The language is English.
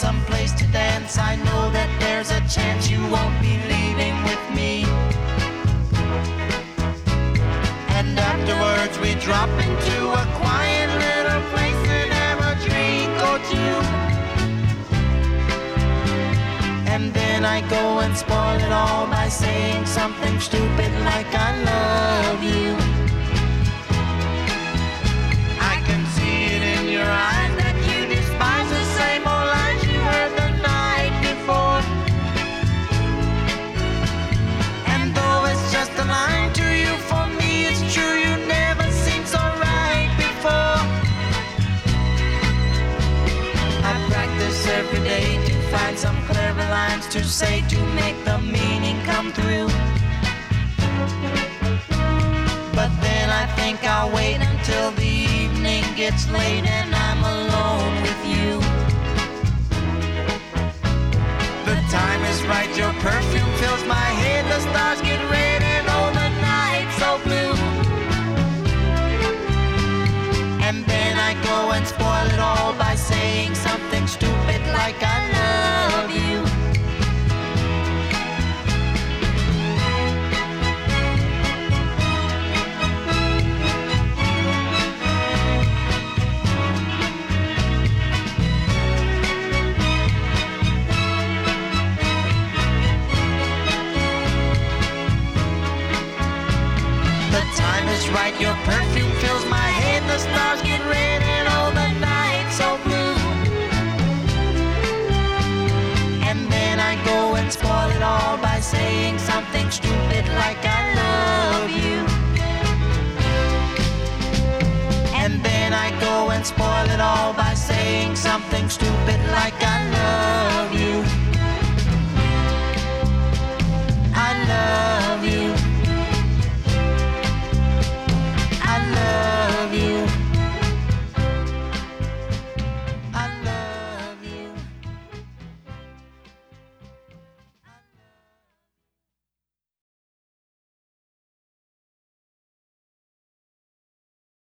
someplace to dance, I know that there's a chance you won't be leaving with me. And afterwards we drop into a quiet little place and have a drink or two. And then I go and spoil it all by saying something stupid like I love you. I can see it in your eyes that you despise the same old lines you heard the night before. And though it's just a line to you, for me it's true, you never seemed so right before. I practice every day to find some clever lines to say to make the meaning come through. But then I think I'll wait until the evening gets late and I'm alone with you. The time is right, your perfume fills my head, the stars get red and oh the night's so blue. And then I go and spoil it all by saying something stupid like I love you. The time is right, your perfume fills my head, the stars get red and oh the night's so blue. And then I go and spoil it all by saying something stupid like I love you. And then I go and spoil it all by saying something stupid like I love you.